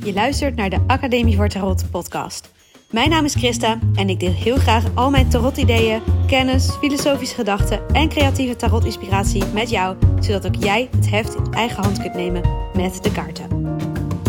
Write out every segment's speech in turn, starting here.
Je luistert naar de Academie voor Tarot podcast. Mijn naam is Christa en ik deel heel graag al mijn tarot-ideeën, kennis, filosofische gedachten en creatieve tarot-inspiratie met jou, zodat ook jij het heft in eigen hand kunt nemen met de kaarten.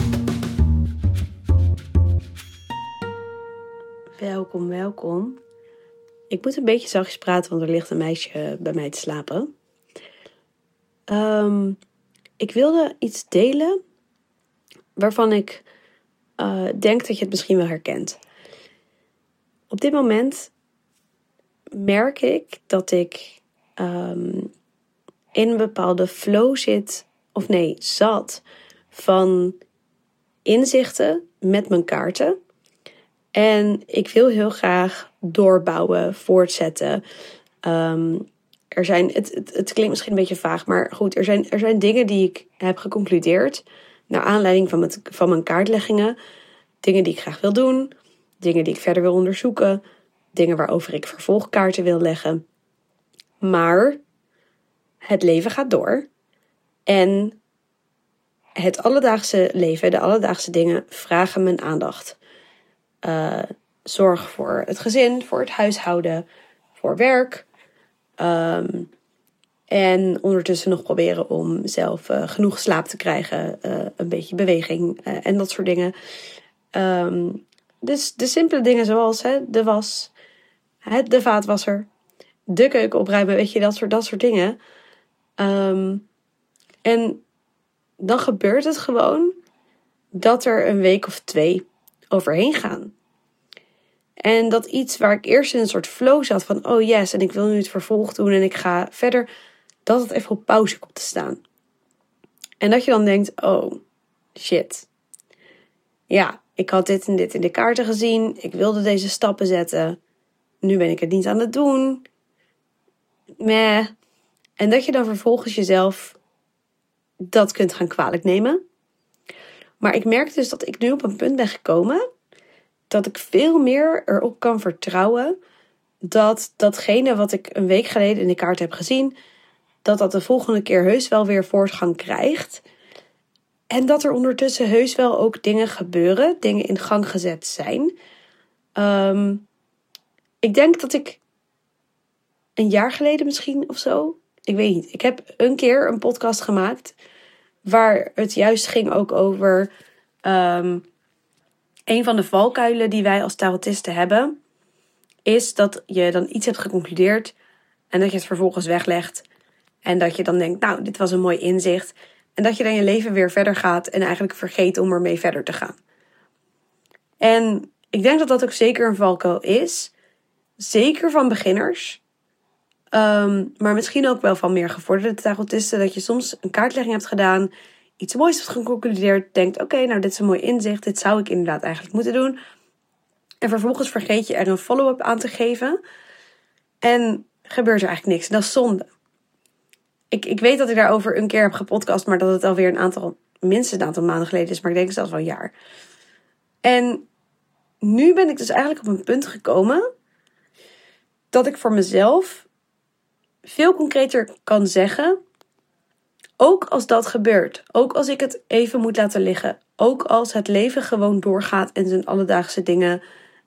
Welkom. Ik moet een beetje zachtjes praten, want er ligt een meisje bij mij te slapen. Ik wilde iets delen waarvan ik denk dat je het misschien wel herkent. Op dit moment merk ik dat ik in een bepaalde flow zat van inzichten met mijn kaarten. En ik wil heel graag doorbouwen, voortzetten. Het klinkt misschien een beetje vaag, maar goed, er zijn dingen die ik heb geconcludeerd naar aanleiding van mijn kaartleggingen. Dingen die ik graag wil doen, dingen die ik verder wil onderzoeken, dingen waarover ik vervolgkaarten wil leggen. Maar het leven gaat door en het alledaagse leven, de alledaagse dingen vragen mijn aandacht. Zorg voor het gezin, voor het huishouden, voor werk. En ondertussen nog proberen om zelf genoeg slaap te krijgen. Een beetje beweging en dat soort dingen. Dus de simpele dingen zoals de was, de vaatwasser, de keuken opruimen, weet je, dat soort dingen. En dan gebeurt het gewoon dat er een week of 2 overheen gaan. En dat iets waar ik eerst in een soort flow zat van oh yes, en ik wil nu het vervolg doen en ik ga verder, dat het even op pauze komt te staan. En dat je dan denkt, oh shit. Ja, ik had dit en dit in de kaarten gezien. Ik wilde deze stappen zetten. Nu ben ik het niet aan het doen. Meh. En dat je dan vervolgens jezelf dat kunt gaan kwalijk nemen. Maar ik merk dus dat ik nu op een punt ben gekomen dat ik veel meer erop kan vertrouwen dat datgene wat ik een week geleden in de kaart heb gezien, dat de volgende keer heus wel weer voortgang krijgt. En dat er ondertussen heus wel ook dingen gebeuren, dingen in gang gezet zijn. Ik denk dat ik een jaar geleden misschien of zo, ik weet niet. Ik heb een keer een podcast gemaakt waar het juist ging ook over een van de valkuilen die wij als tarotisten hebben, is dat je dan iets hebt geconcludeerd en dat je het vervolgens weglegt. En dat je dan denkt, nou, dit was een mooi inzicht. En dat je dan je leven weer verder gaat en eigenlijk vergeet om ermee verder te gaan. En ik denk dat dat ook zeker een valkuil is. Zeker van beginners. Maar misschien ook wel van meer gevorderde tarotisten. Dat je soms een kaartlegging hebt gedaan, iets moois hebt geconcludeerd, denkt, oké, nou dit is een mooi inzicht. Dit zou ik inderdaad eigenlijk moeten doen. En vervolgens vergeet je er een follow-up aan te geven. En gebeurt er eigenlijk niks. En dat is zonde. Ik weet dat ik daarover een keer heb gepodcast, maar dat het alweer minstens een aantal maanden geleden is. Maar ik denk zelfs wel een jaar. En nu ben ik dus eigenlijk op een punt gekomen dat ik voor mezelf veel concreter kan zeggen, ook als dat gebeurt. Ook als ik het even moet laten liggen. Ook als het leven gewoon doorgaat en zijn alledaagse dingen,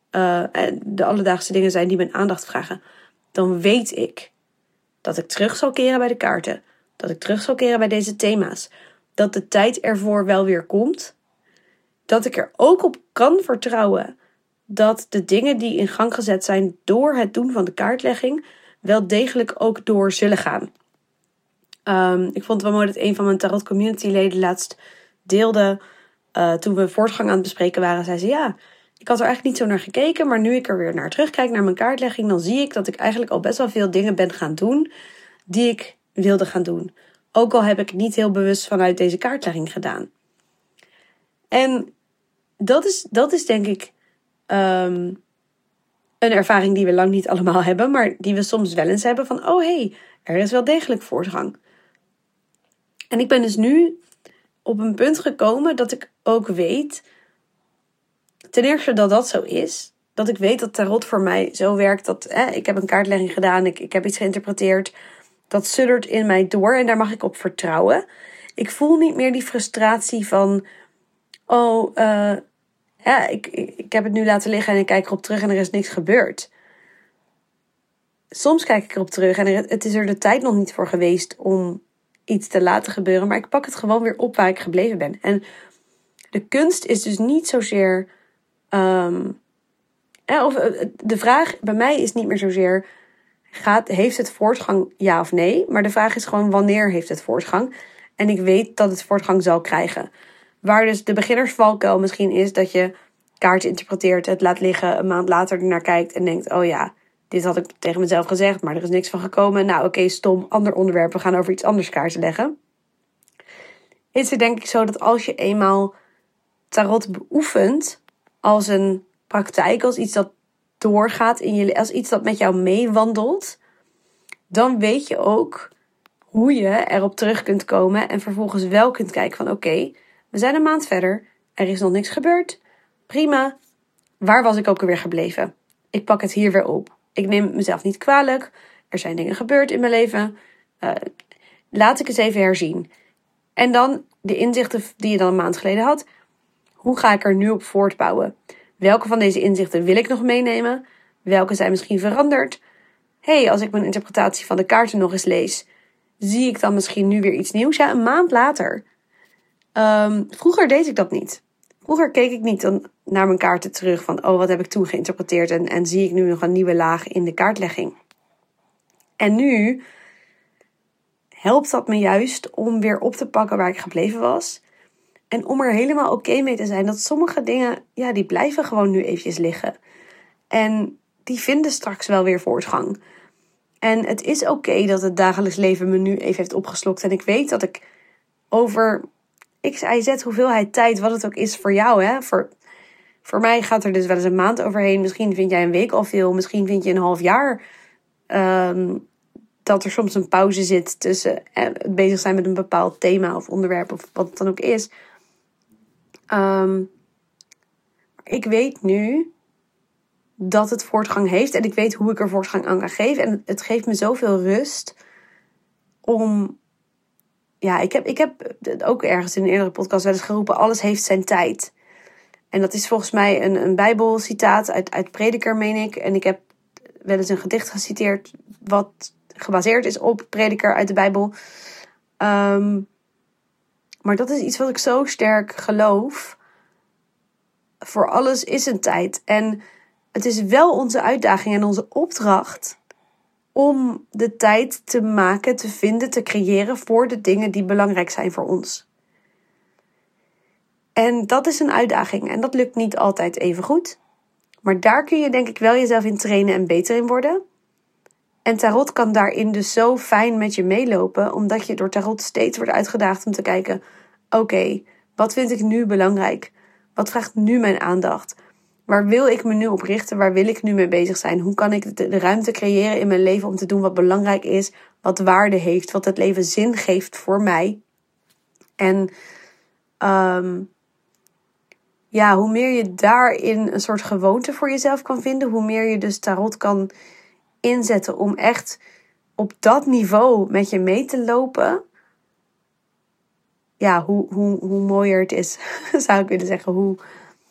de alledaagse dingen zijn die mijn aandacht vragen. Dan weet ik dat ik terug zal keren bij de kaarten. Dat ik terug zal keren bij deze thema's. Dat de tijd ervoor wel weer komt. Dat ik er ook op kan vertrouwen dat de dingen die in gang gezet zijn door het doen van de kaartlegging wel degelijk ook door zullen gaan. Ik vond het wel mooi dat een van mijn tarot community leden laatst deelde, toen we voortgang aan het bespreken waren, zei ze, ja, ik had er eigenlijk niet zo naar gekeken, maar nu ik er weer naar terugkijk, naar mijn kaartlegging, dan zie ik dat ik eigenlijk al best wel veel dingen ben gaan doen die ik wilde gaan doen. Ook al heb ik het niet heel bewust vanuit deze kaartlegging gedaan. En dat is denk ik een ervaring die we lang niet allemaal hebben, maar die we soms wel eens hebben van, oh hey, er is wel degelijk voortgang. En ik ben dus nu op een punt gekomen dat ik ook weet, ten eerste dat dat zo is. Dat ik weet dat tarot voor mij zo werkt dat ik heb een kaartlegging gedaan, ik heb iets geïnterpreteerd. Dat suddert in mij door en daar mag ik op vertrouwen. Ik voel niet meer die frustratie van, ik heb het nu laten liggen en ik kijk erop terug en er is niks gebeurd. Soms kijk ik erop terug en het is er de tijd nog niet voor geweest om iets te laten gebeuren. Maar ik pak het gewoon weer op waar ik gebleven ben. En de kunst is dus niet zozeer... de vraag bij mij is niet meer zozeer... heeft het voortgang, ja of nee? Maar de vraag is gewoon, wanneer heeft het voortgang? En ik weet dat het voortgang zal krijgen. Waar dus de beginnersvalkuil misschien is dat je kaarten interpreteert, het laat liggen, een maand later ernaar kijkt en denkt, oh ja, dit had ik tegen mezelf gezegd, maar er is niks van gekomen. Nou oké, stom, ander onderwerp, we gaan over iets anders kaarten leggen. Is het denk ik zo dat als je eenmaal tarot beoefent als een praktijk, als iets dat doorgaat in je, als iets dat met jou meewandelt, dan weet je ook hoe je erop terug kunt komen en vervolgens wel kunt kijken van oké, we zijn een maand verder, er is nog niks gebeurd, prima, waar was ik ook alweer gebleven? Ik pak het hier weer op. Ik neem mezelf niet kwalijk, er zijn dingen gebeurd in mijn leven, laat ik eens even herzien. En dan de inzichten die je dan een maand geleden had, hoe ga ik er nu op voortbouwen? Welke van deze inzichten wil ik nog meenemen? Welke zijn misschien veranderd? Als ik mijn interpretatie van de kaarten nog eens lees, zie ik dan misschien nu weer iets nieuws? Ja, een maand later. Vroeger deed ik dat niet. Vroeger keek ik niet dan naar mijn kaarten terug van, wat heb ik toen geïnterpreteerd en zie ik nu nog een nieuwe laag in de kaartlegging. En nu helpt dat me juist om weer op te pakken waar ik gebleven was. En om er helemaal oké mee te zijn dat sommige dingen, ja, die blijven gewoon nu eventjes liggen. En die vinden straks wel weer voortgang. En het is oké dat het dagelijks leven me nu even heeft opgeslokt. En ik weet dat ik over x, y, z hoeveelheid tijd, wat het ook is voor jou. Voor mij gaat er dus wel eens een maand overheen. Misschien vind jij een week al veel. Misschien vind je een half jaar. Dat er soms een pauze zit tussen het bezig zijn met een bepaald thema of onderwerp of wat het dan ook is. Ik weet nu dat het voortgang heeft en ik weet hoe ik er voortgang aan kan geven. En het geeft me zoveel rust om... Ja, ik heb ook ergens in een eerdere podcast wel eens geroepen, alles heeft zijn tijd. En dat is volgens mij een Bijbelcitaat uit Prediker, meen ik. En ik heb wel eens een gedicht geciteerd wat gebaseerd is op Prediker uit de Bijbel. Maar dat is iets wat ik zo sterk geloof. Voor alles is een tijd. En het is wel onze uitdaging en onze opdracht om de tijd te maken, te vinden, te creëren voor de dingen die belangrijk zijn voor ons. En dat is een uitdaging en dat lukt niet altijd even goed. Maar daar kun je denk ik wel jezelf in trainen en beter in worden. En tarot kan daarin dus zo fijn met je meelopen, omdat je door tarot steeds wordt uitgedaagd om te kijken, oké, wat vind ik nu belangrijk? Wat vraagt nu mijn aandacht? Waar wil ik me nu op richten? Waar wil ik nu mee bezig zijn? Hoe kan ik de ruimte creëren in mijn leven om te doen wat belangrijk is, wat waarde heeft, wat het leven zin geeft voor mij? En hoe meer je daarin een soort gewoonte voor jezelf kan vinden, hoe meer je dus tarot kan inzetten om echt op dat niveau met je mee te lopen. Ja, hoe mooier het is, zou ik willen zeggen.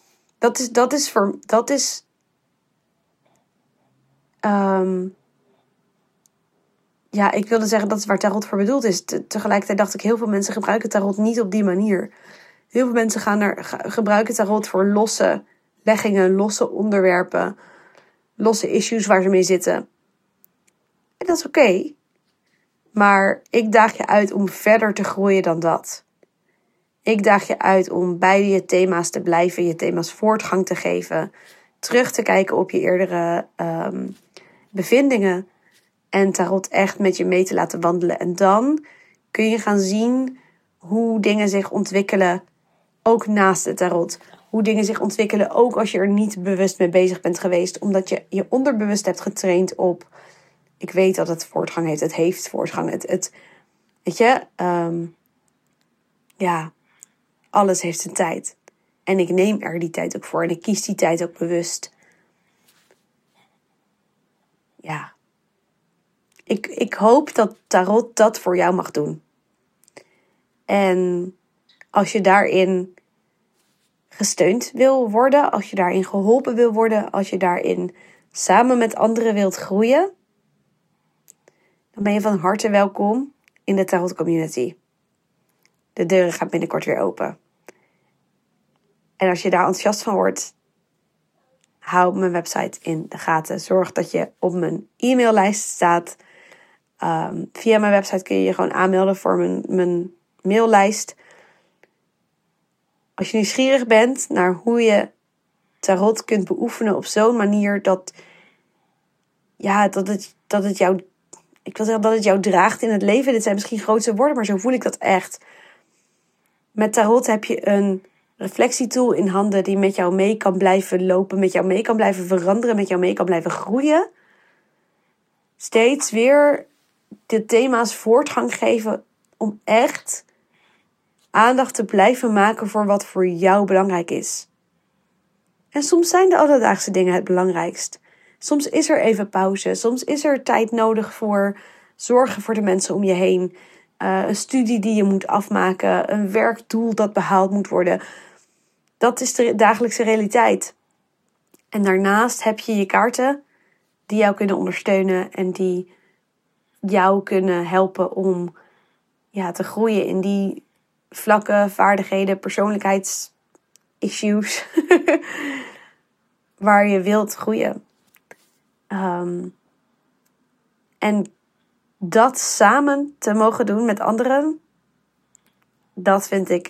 Ik wilde zeggen, dat is waar tarot voor bedoeld is. Tegelijkertijd dacht ik, heel veel mensen gebruiken tarot niet op die manier. Heel veel mensen gebruiken tarot voor losse leggingen, losse onderwerpen, losse issues waar ze mee zitten. En dat is oké. Maar ik daag je uit om verder te groeien dan dat. Ik daag je uit om bij je thema's te blijven, je thema's voortgang te geven, terug te kijken op je eerdere bevindingen en tarot echt met je mee te laten wandelen. En dan kun je gaan zien hoe dingen zich ontwikkelen, ook naast het tarot. Hoe dingen zich ontwikkelen, ook als je er niet bewust mee bezig bent geweest, omdat je je onderbewust hebt getraind op, ik weet dat het voortgang heeft, het heeft voortgang. Weet je, alles heeft zijn tijd. En ik neem er die tijd ook voor. En ik kies die tijd ook bewust. Ja. Ik hoop dat tarot dat voor jou mag doen. En als je daarin gesteund wil worden, als je daarin geholpen wil worden, als je daarin samen met anderen wilt groeien, dan ben je van harte welkom in de Tarot Community. De deuren gaan binnenkort weer open. En als je daar enthousiast van wordt, hou mijn website in de gaten. Zorg dat je op mijn e-maillijst staat. Via mijn website kun je je gewoon aanmelden voor mijn maillijst. Als je nieuwsgierig bent naar hoe je tarot kunt beoefenen op zo'n manier dat het jou, ik wil zeggen dat het jou draagt in het leven. Dit zijn misschien grootse woorden, maar zo voel ik dat echt. Met tarot heb je een reflectietool in handen die met jou mee kan blijven lopen, met jou mee kan blijven veranderen, met jou mee kan blijven groeien. Steeds weer de thema's voortgang geven om echt aandacht te blijven maken voor wat voor jou belangrijk is. En soms zijn de alledaagse dingen het belangrijkst. Soms is er even pauze. Soms is er tijd nodig voor zorgen voor de mensen om je heen. Een studie die je moet afmaken. Een werkdoel dat behaald moet worden. Dat is de dagelijkse realiteit. En daarnaast heb je je kaarten die jou kunnen ondersteunen. En die jou kunnen helpen om te groeien in die vlakken, vaardigheden, persoonlijkheidsissues. Waar je wilt groeien. En dat samen te mogen doen met anderen, dat vind ik,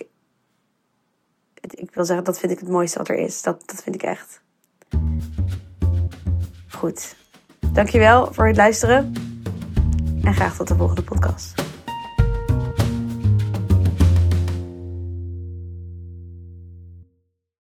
dat vind ik het mooiste wat er is. Dat vind ik echt. Goed. Dankjewel voor het luisteren. En graag tot de volgende podcast.